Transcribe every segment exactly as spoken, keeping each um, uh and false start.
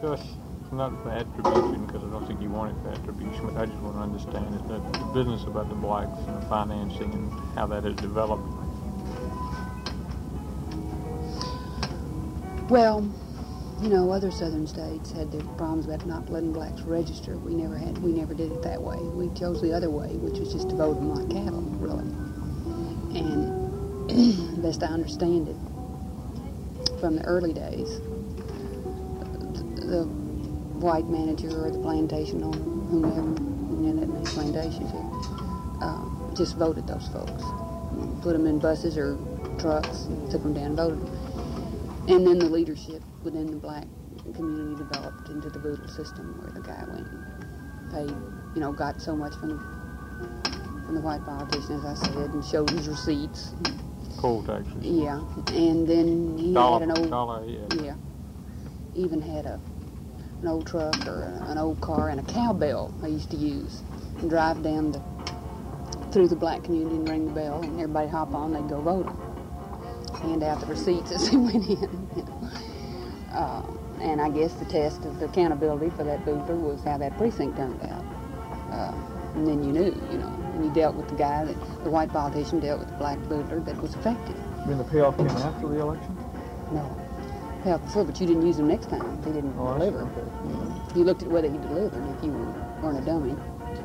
discuss, not for attribution, because I don't think you want it for attribution, but I just want to understand is that the business about the blacks and the financing and how that has developed. Well, you know, other southern states had their problems about not letting blacks register. We never had, we never did it that way. We chose the other way, which was just to vote them like cattle, really. And best I understand it, from the early days, the white manager or the plantation owner, whomever, you know, that many plantations here, uh, just voted those folks. Put them in buses or trucks, took them down and voted them. And then the leadership within the black community developed into the voodoo system, where the guy went and paid, you know, got so much from the, from the white politician, as I said, and showed his receipts. Poll taxes. Yeah, and then he dollar, had an old, dollar, yeah. yeah, even had a an old truck or a, an old car and a cowbell I used to use and drive down the through the black community and ring the bell, and everybody hop on, they'd go vote. Hand out the receipts as they went in. You know. uh, and I guess the test of the accountability for that bootler was how that precinct turned out. Uh, and then you knew, you know, and you dealt with the guy, that the white politician dealt with the black bootler that was effective. You mean the payoff came after the election? No. Payoff before, but you didn't use him next time if he didn't oh, deliver. Okay. You looked at whether he delivered if you weren't a dummy.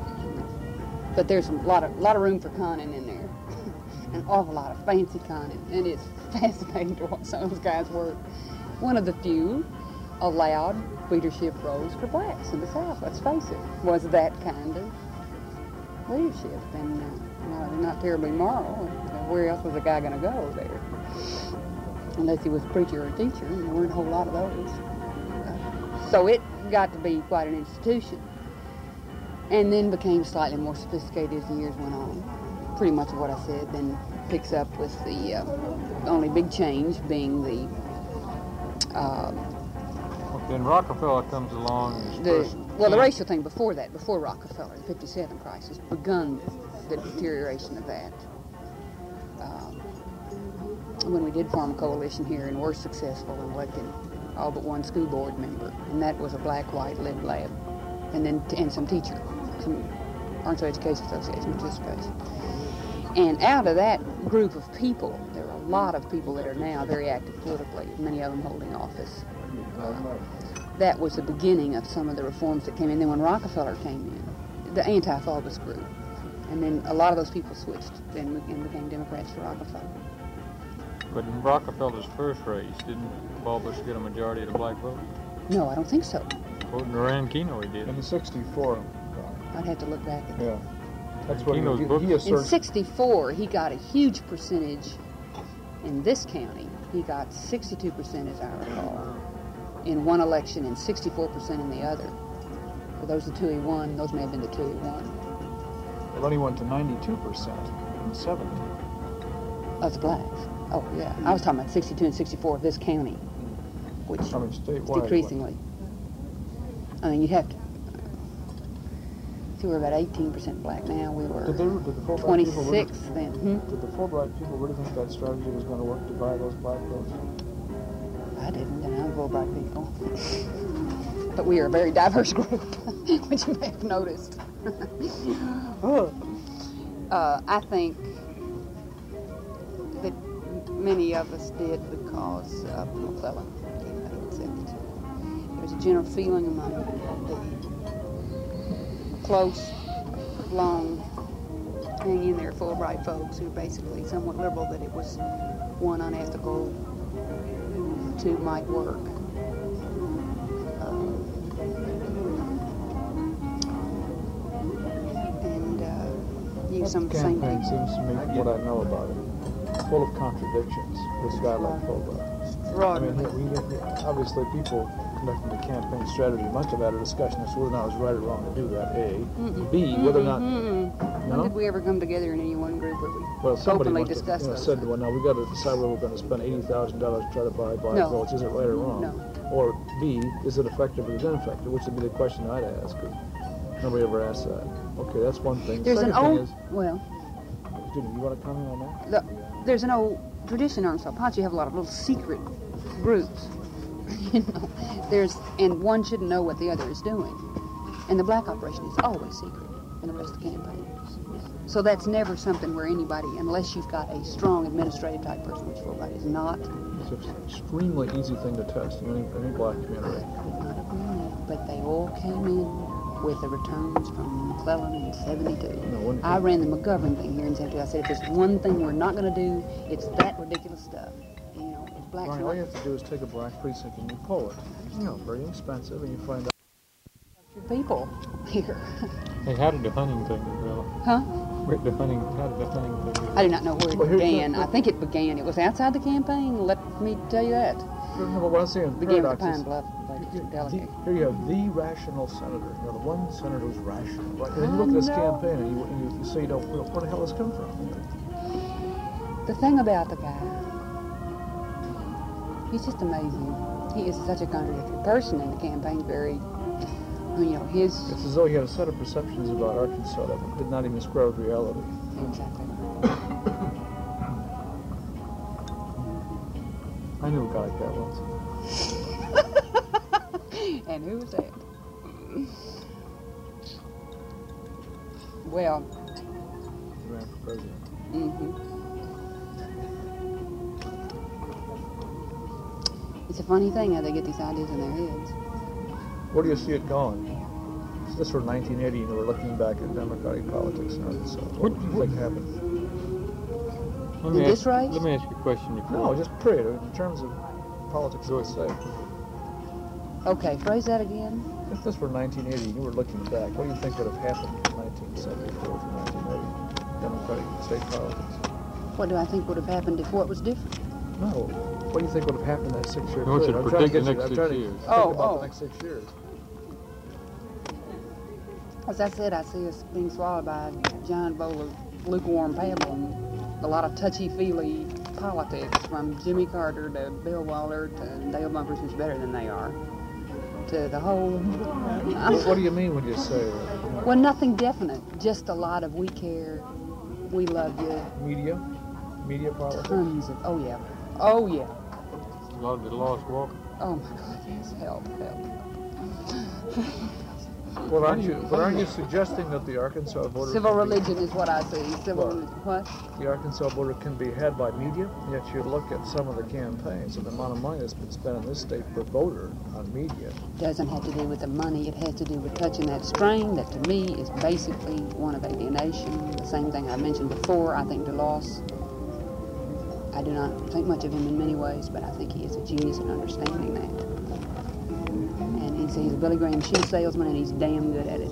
But there's a lot of, lot of room for conning in there. An awful lot of fancy conning, and it's fascinating to watch some of those guys work. One of the few allowed leadership roles for blacks in the South, let's face it, was that kind of leadership, and uh, not, not terribly moral. Where else was a guy going to go there? Unless he was a preacher or a teacher, and there weren't a whole lot of those. Uh, so it got to be quite an institution, and then became slightly more sophisticated as the years went on. Pretty much what I said, then picks up with the uh, only big change being the uh, okay, then Rockefeller comes along. And the first well, the racial thing before that, before Rockefeller, the fifty-seven crisis, begun the deterioration of that. Um, when we did form a coalition here and were successful in electing all but one school board member, and that was a black-white led lab, and then and some teacher, some Arkansas Education Association participation. And out of that group of people, there are a lot of people that are now very active politically, many of them holding office. Uh, that was the beginning of some of the reforms that came in. Then when Rockefeller came in, the anti-Faubus group, and then a lot of those people switched and, and became Democrats for Rockefeller. But in Rockefeller's first race, didn't Faubus get a majority of the black vote? No, I don't think so. According to Rand Keno, he did. In sixty-four. I'd have to look back at that. Yeah. That's what Keno's he, book. he asserts. In sixty-four, he got a huge percentage in this county. He got sixty-two percent, as I recall, in one election and sixty-four percent in the other. For those are the two he won, those may have been the two he won. It only went to ninety-two percent in seventy. Of the blacks. Oh, yeah. I was talking about sixty-two and sixty-four of this county, which I mean, statewide. decreasingly. I mean, you have to. See, we're about eighteen percent black now. We were Did, they, did the four black twenty-six people really, then. Hmm? Did the four black people really think that strategy was going to work to buy those black votes? I didn't, and I'm full black people. But we are a very diverse group, which you may have noticed. uh, I think that many of us did because of McClellan came out in seventy-two. There was a general feeling among the close, long, hang in there, Fulbright folks who are basically somewhat liberal, that it was, one, unethical, two, might work. Uh, and uh, use some of the same campaign things. seems to me, from what I know about it, full of contradictions with a guy like Fulbright. I mean, he, we, obviously people conducting the campaign strategy, much of that a discussion as to whether or not it was right or wrong to do that, A. Mm-mm. B, whether or not... Mm-mm. No? When did we ever come together in any one group where we well, somebody openly must have, discussed you know, those said, things? well, now we've got to decide whether we're going to spend eighty thousand dollars to try to buy black No. votes. Is it right or wrong? No. Or B, is it effective or is it ineffective? Which would be the question I'd ask, because nobody ever asked that. Okay, that's one thing. There's Second an thing old... is, well... Judy, you want to comment on that? The, there's an old tradition in Arkansas Ponce. You have a lot of little secret groups You know, there's, and one shouldn't know what the other is doing. And the black operation is always secret in the rest of the campaign. So that's never something where anybody, unless you've got a strong administrative type person, which Fulbright is not. It's an extremely easy thing to test in any, any black community. Not agreeing, but they all came in with the returns from McClellan in seventy-two. No, I ran the McGovern thing here in seventy-two. I said, if there's one thing we're not going to do, it's that ridiculous stuff. You know, if blacks Ronnie, are all you have to do is take a black precinct and you poll it. You know, very inexpensive, and you find out. people here. Hey, how did the hunting thing develop? Huh? Where did the hunting, how did the hunting thing develop? I do not know where it Well, here's began. the- I think it began. It was outside the campaign. Let me tell you that. No, but what I'm saying, It began with the paradox is, Pine Bluff ladies you- and the- delegate. here you have the rational senator. You know, the one senator who's rational. Right? And then you look at this I know. campaign and you, and you, you say, you know, where, where the hell does this come from? The thing about the guy, he's just amazing. He is such a contradictory person, and the campaign's very, you know, his. It's as though he had a set of perceptions about Arkansas that did not even square with reality. Exactly. I knew a guy like that once. And who was that? Well, He ran for president. mm-hmm. It's a funny thing how they get these ideas in their heads. Where do you see it going? This was nineteen eighty, and we're looking back at Democratic politics in Arkansas. What do you think happened? Let In me this ask, race? Let me ask you a question before. No, just period. In terms of politics, let's say. Okay, phrase that again. If this were nineteen eighty, and you were looking back, what do you think would have happened in nineteen seventy-four to nineteen eighty? Democratic state politics. What do I think would have happened if what was different? No. What do you think would have happened that six-year I want you period? to I'm trying to predict get the you. next I'm six trying to years. think Oh, about oh. the next six years. As I said, I see us being swallowed by a giant bowl of lukewarm pebble and a lot of touchy-feely politics, from Jimmy Carter to Bill Waller to Dale Bumpers, who's better than they are, to the whole. What, what do you mean when you say that? Well, nothing definite. Just a lot of we care, we love you, Media? Media politics? tons of. Oh yeah, oh yeah, A lot of the lost walk. oh my God, yes, help, help. Well, aren't you? But aren't you suggesting that the Arkansas voter? Civil can be- religion is what I see. Civil Well, religion. What? The Arkansas voter can be had by media, yet you look at some of the campaigns and the amount of money that's been spent in this state per voter on media. Doesn't have to do with the money. It has to do with touching that string that to me is basically one of alienation. The same thing I mentioned before. I think DeLoss, I do not think much of him in many ways, but I think he is a genius in understanding that. And he's, he's a Billy Graham shoe salesman, and he's damn good at it.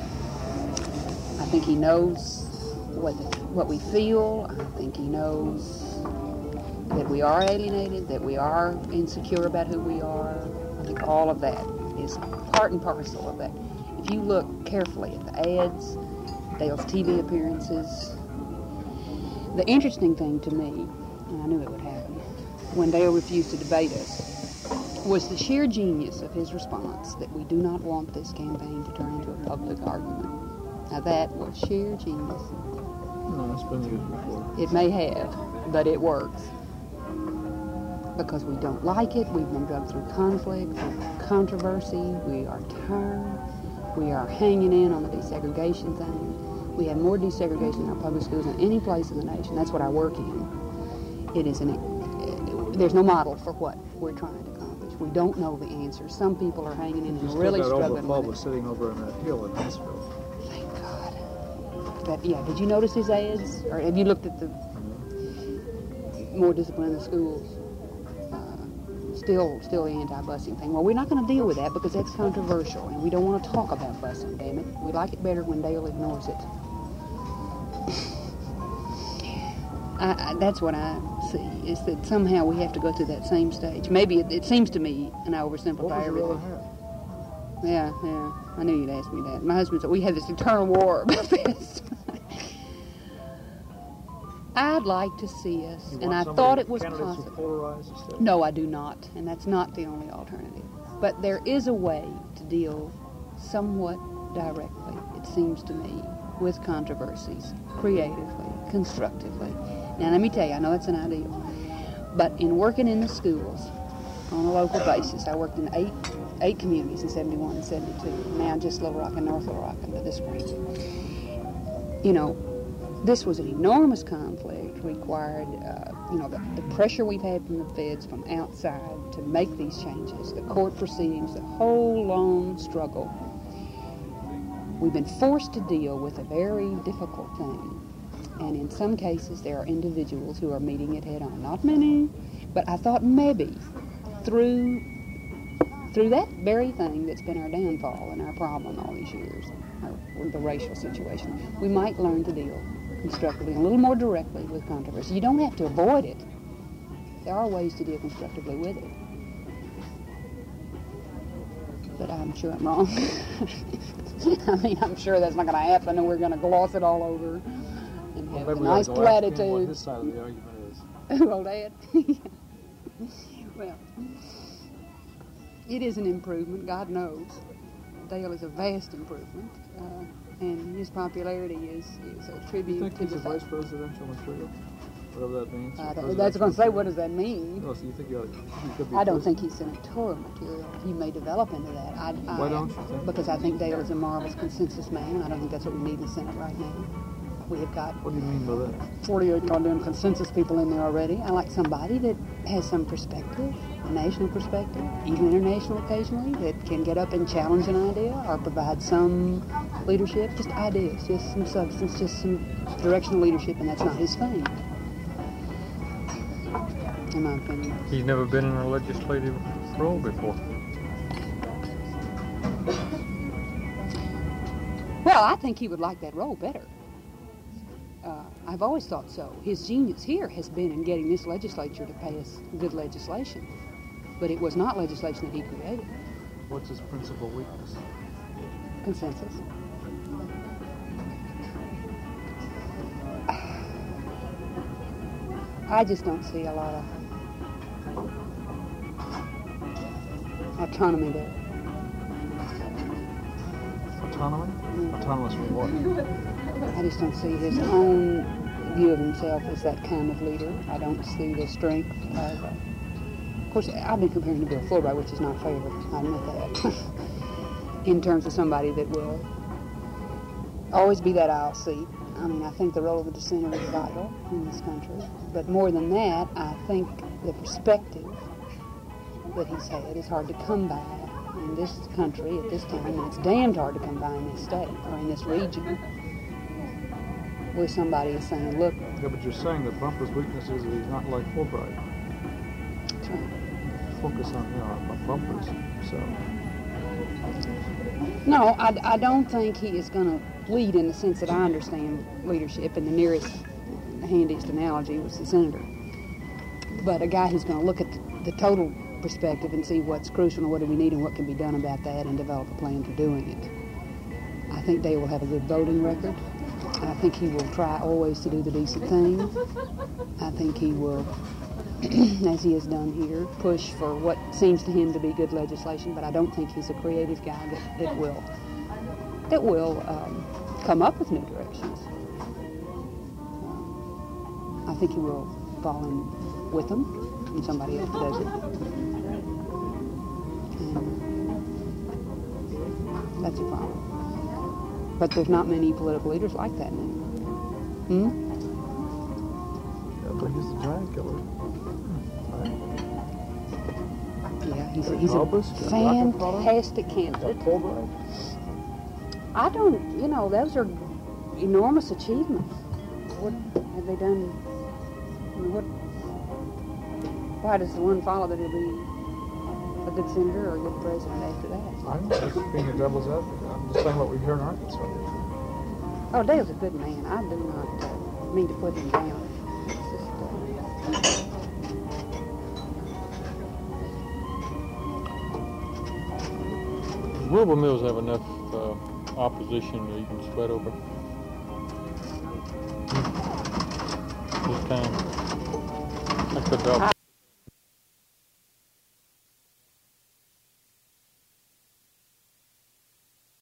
I think he knows what what we feel. I think he knows that we are alienated, that we are insecure about who we are. I think all of that is part and parcel of that. If you look carefully at the ads, Dale's T V appearances, the interesting thing to me, and I knew it would happen, when Dale refused to debate us, was the sheer genius of his response that we do not want this campaign to turn into a public argument. Now that was sheer genius. No, it's been used before. It may have, but it works. Because we don't like it, we've been drugged through conflict, through controversy, we are tired, we are hanging in on the desegregation thing. We have more desegregation in our public schools than any place in the nation. That's what I work in. It is an, there's no model for what we're trying to accomplish. We don't know the answers. Some people are hanging in and really Still got struggling Oberfall with was it. sitting over on that hill in Huntsville. Thank God. But yeah, did you notice his ads? Or have you looked at the more discipline in the schools? Uh, still, still the anti-busing thing. Well, we're not going to deal with that because that's controversial, and we don't want to talk about busing. Damn it, we like it better when Dale ignores it. I, I, that's what I see, is that somehow we have to go through that same stage. Maybe it, it seems to me, and I What oversimplify would you rather everything. have? Yeah, yeah. I knew you'd ask me that. My husband said we had this eternal war about this. I'd like to see us, You and want I somebody- thought it was candidates who possible. polarize instead? No, I do not, and that's not the only alternative. But there is a way to deal somewhat directly, it seems to me, with controversies, creatively, constructively. Now, let me tell you, I know it's an ideal, but in working in the schools, on a local basis. I worked in eight eight communities in seventy-one and seventy-two. Now just Little Rock and North Little Rock and this Springs. You know, this was an enormous conflict. Required, uh, you know, the, the pressure we've had from the feds from outside to make these changes, the court proceedings, the whole long struggle. We've been forced to deal with a very difficult thing. And in some cases, there are individuals who are meeting it head on. Not many, but I thought maybe through through that very thing that's been our downfall and our problem all these years, our, the racial situation, we might learn to deal constructively and a little more directly with controversy. You don't have to avoid it. There are ways to deal constructively with it. But I'm sure I'm wrong. I mean, I'm sure that's not going to happen, and we're going to gloss it all over and have well, a nice platitude. What his side of the argument is. Well, Dad. Well, it is an improvement, God knows. Dale is a vast improvement, uh, and his popularity is, is a tribute you think to he's the a vice presidential material? Whatever that means. I don't, that's going to say, what does that mean? No, so you think he, ought to, he could be I don't president? think he's senatorial material. He may develop into that. I, I, Why don't you think? Because I think Dale is a marvelous consensus man. I don't think that's what we need in the Senate right now. We have got What do you mean by that? forty-eight goddamn consensus people in there already. I like somebody that has some perspective, a national perspective, even international occasionally, that can get up and challenge an idea or provide some leadership, just ideas, just some substance, just some directional leadership, and that's not his thing, in my opinion. He's never been in a legislative role before. Well, I think he would like that role better. Uh, I've always thought so. His genius here has been in getting this legislature to pass good legislation. But it was not legislation that he created. What's his principal weakness? Consensus. I just don't see a lot of autonomy there. Autonomy? Mm. Autonomous from what? I just don't see his own view of himself as that kind of leader. I don't see the strength of... Uh, of course, I've been comparing him to Bill Fulbright, which is not fair. I admit that. In terms of somebody that will always be that aisle seat. I mean, I think the role of the dissenter is vital in this country. But more than that, I think the perspective that he's had is hard to come by in this country at this time, and it's damned hard to come by in this state or in this region, where somebody is saying, look... Yeah, but you're saying that Bumper's weakness is that he's not like Fulbright. That's right. Focus on, you know, on Bumpers, so... No, I, I don't think he is going to lead in the sense that I understand leadership, and the nearest, handiest analogy was the senator. But a guy who's going to look at the, the total perspective and see what's crucial and what do we need and what can be done about that and develop a plan for doing it. I think Dale will have a good voting record. I think he will try always to do the decent thing. I think he will, as he has done here, push for what seems to him to be good legislation, but I don't think he's a creative guy that, that will that will um, come up with new directions. I think he will fall in with them, and somebody else does it. And that's a problem. But there's not many political leaders like that now. Hmm? Yeah, but he's the giant killer. Right? Yeah, he's a, he's Albus, a John fantastic candidate. Fulbright? I don't, you know, those are enormous achievements. What have they done? What? Why does the one follow that he'll be a good senator or a good president after that? I'm just being a devil's advocate. I'm just saying what we hear in Arkansas. Oh, Dale's a good man. I do not uh, mean to put him down. It's just, uh, Wilbur Mills have enough uh, opposition that you can sweat over this time. I could, uh,